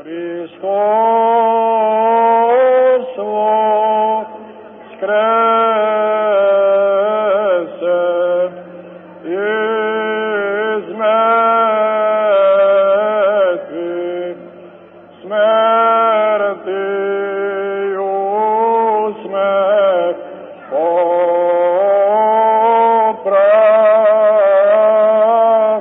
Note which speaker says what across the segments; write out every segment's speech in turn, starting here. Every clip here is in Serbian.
Speaker 1: Hristos Voskrese iz mrtvih, smrtiju smrt poprav.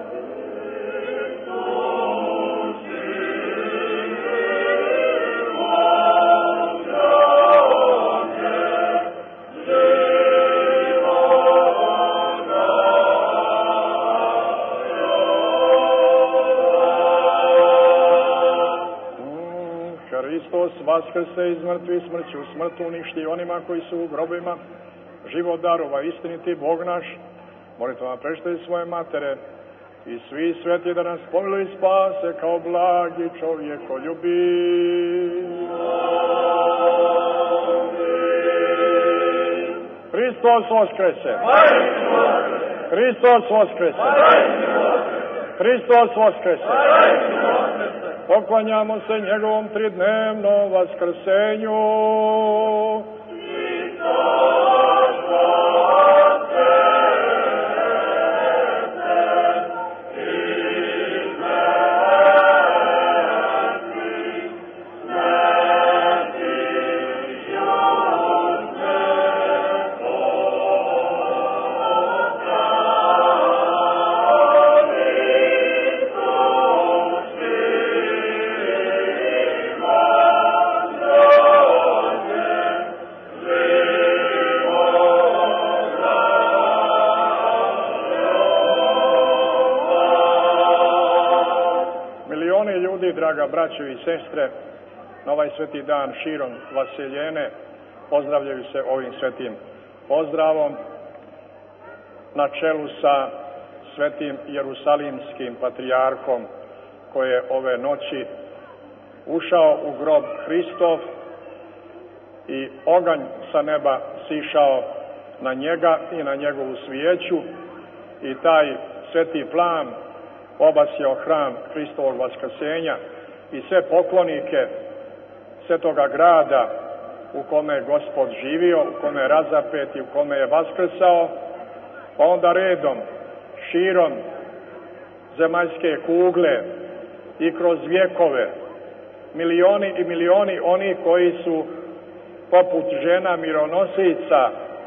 Speaker 1: Hristos vaskrse iz mrtvih, smrću smrtu uništi onima koji su u grobima, život darova istiniti Bog naš, molitvama prečite svoje matere i svi sveti da nas pomiluju i spase kao blagi čovjekoljubi. Hristos vaskrese! Hristos vaskrese! Hristos vaskrese! Poklanjamo se njegovom tridnevnom vaskrsenju. Draga braćo i sestre, na ovaj sveti dan širom Vaseljene pozdravljaju se ovim svetim pozdravom na čelu sa svetim Jerusalimskim patrijarhom koji je ove noći ušao u grob Hristov i oganj sa neba sišao na njega i na njegovu svijeću i taj sveti plan obasjao hram Hristovog vaskrsenja i sve poklonike svetoga grada u kome je Gospod živio, u kome je razapet i u kome je vaskrsao, pa onda redom širom zemaljske kugle i kroz vjekove milioni i milioni oni koji su poput žena mironosica,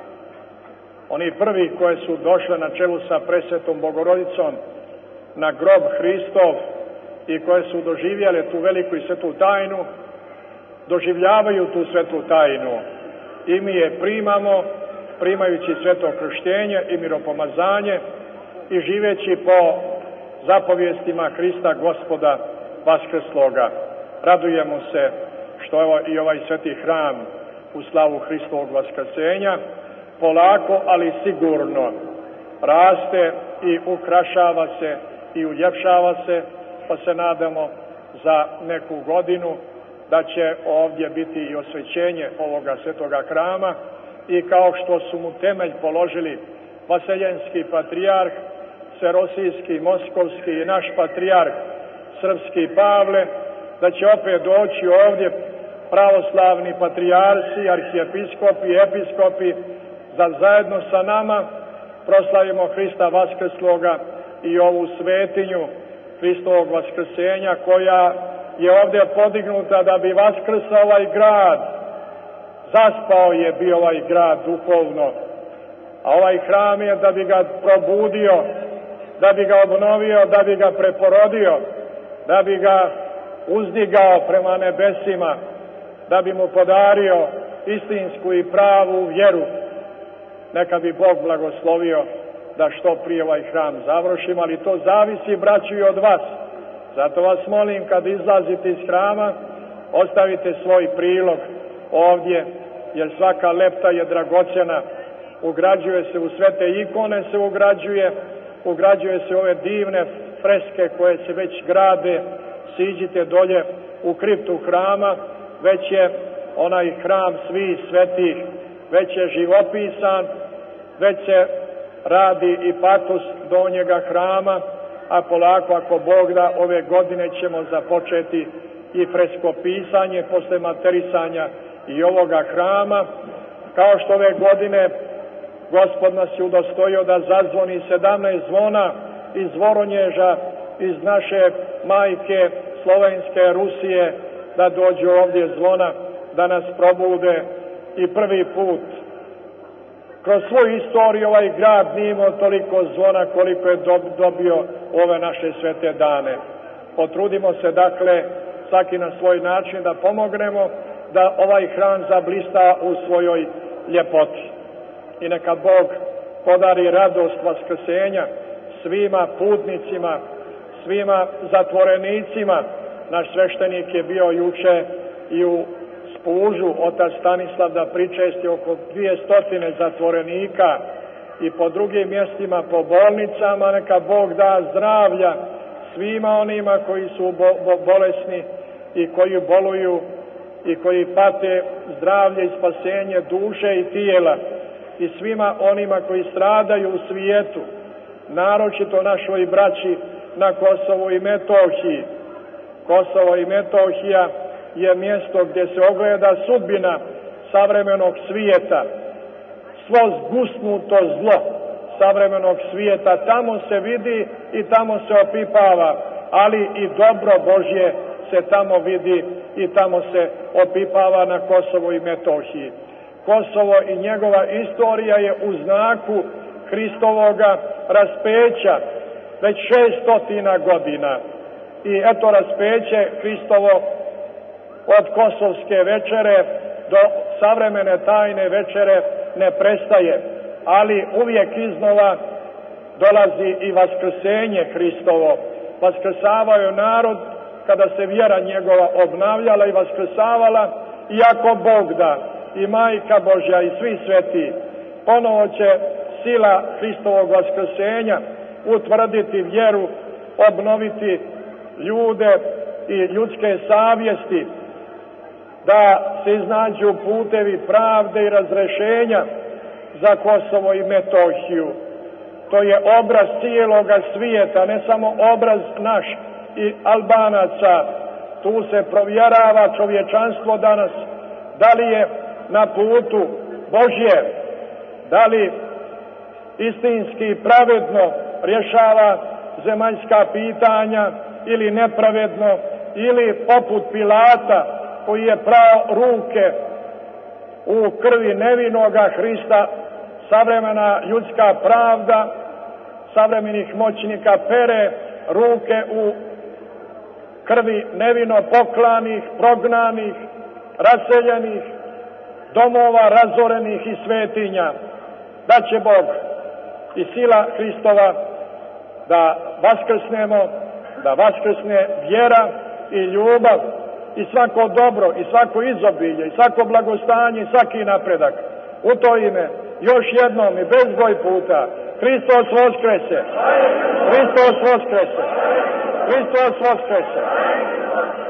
Speaker 1: oni prvi koji su došli na čelu sa presvetom Bogorodicom na grob Hristov i koje su doživjele tu veliku i svetu tajnu, doživljavaju tu svetu tajnu i mi je primamo, primajući sveto krštenje i miropomazanje i živeći po zapovjestima Hrista Gospoda Vaskrsloga. Radujemo se što i ovaj sveti hram u slavu Hristovog vaskrsenja polako, ali sigurno raste i ukrašava se i uljepšava se, pa se nadamo za neku godinu da će ovdje biti i osvećenje ovoga svetoga hrama i kao što su mu temelj položili vaseljenski patrijarh, Serosijski, Moskovski i naš patrijarh Srpski Pavle, da će opet doći ovdje pravoslavni patrijarsi, arhijepiskopi i episkopi, da zajedno sa nama proslavimo Hrista Vaskrsloga i ovu svetinju Hristovog vaskrsenja koja je ovdje podignuta da bi vaskrsao ovaj grad. Zaspao je bio ovaj grad duhovno, a ovaj hram je da bi ga probudio, da bi ga obnovio, da bi ga preporodio, da bi ga uzdigao prema nebesima, da bi mu podario istinsku i pravu vjeru. Neka bi Bog blagoslovio da što prije ovaj hram završimo, ali to zavisi, braćo, i od vas. Zato vas molim, kad izlazite iz hrama, ostavite svoj prilog ovdje, jer svaka lepta je dragocjena, ugrađuje se u svete ikone, ugrađuje se ove divne freske koje se već grade. Siđite dolje u kriptu hrama, već je onaj hram svih svetih, već je živopisan, već se radi i patos donjega hrama, a polako, ako Bog da, ove godine ćemo započeti i freskopisanje posle materisanja i ovoga hrama, kao što ove godine Gospod nas je udostojio da zazvoni 17 zvona iz Voronježa, iz naše majke Slovenske Rusije, da dođu ovdje zvona, da nas probude i prvi put. Kroz svoju istoriju ovaj grad nije imao toliko zvona koliko je dobio ove naše svete dane. Potrudimo se dakle svaki na svoj način da pomognemo da ovaj hram zablista u svojoj ljepoti. I neka Bog podari radost vaskrsenja svima putnicima, svima zatvorenicima. Naš sveštenik je bio juče i u Spužu, otac Stanislav, da pričesti oko 200 zatvorenika i po drugim mjestima, po bolnicama. Neka Bog da zdravlja svima onima koji su bolesni i koji boluju i koji pate zdravlje i spasenje duše i tijela, i svima onima koji stradaju u svijetu, naročito našoj braći na Kosovu i Metohiji. Kosovo i Metohija je mjesto gdje se ogleda sudbina savremenog svijeta, svo zgusnuto zlo savremenog svijeta. Tamo se vidi i tamo se opipava, ali i dobro Božje se tamo vidi i tamo se opipava na Kosovu i Metohiji. Kosovo i njegova istorija je u znaku Hristovoga raspeća već 600 godina. I eto, raspeće Hristovo od Kosovske večere do savremene tajne večere ne prestaje, ali uvijek iznova dolazi i vaskrsenje Hristovo. Vaskrsavaju narod kada se vjera njegova obnavljala i vaskrsavala, i ako Bog da, i Majka Božja i svi sveti, ponovo će sila Hristovog vaskrsenja utvrditi vjeru, obnoviti ljude i ljudske savjesti, da se iznađu putevi pravde i razrešenja za Kosovo i Metohiju. To je obraz cijeloga svijeta, ne samo obraz naš i Albanaca. Tu se provjerava čovječanstvo danas, da li je na putu Božje, da li istinski i pravedno rješava zemaljska pitanja ili nepravedno, ili poput Pilata koji je prao ruke u krvi nevinoga Hrista. Savremena ljudska pravda savremenih moćnika pere ruke u krvi nevino poklanih, prognanih, raseljenih, domova razorenih i svetinja. Da će Bog i sila Hristova da vaskrsnemo, da vaskrsne vjera i ljubav i svako dobro i svako izobilje i svako blagostanje i svaki napredak. U to ime još jednom i bezbroj puta Hristos Voskrese! Hristos Voskrese! Hristos Voskrese!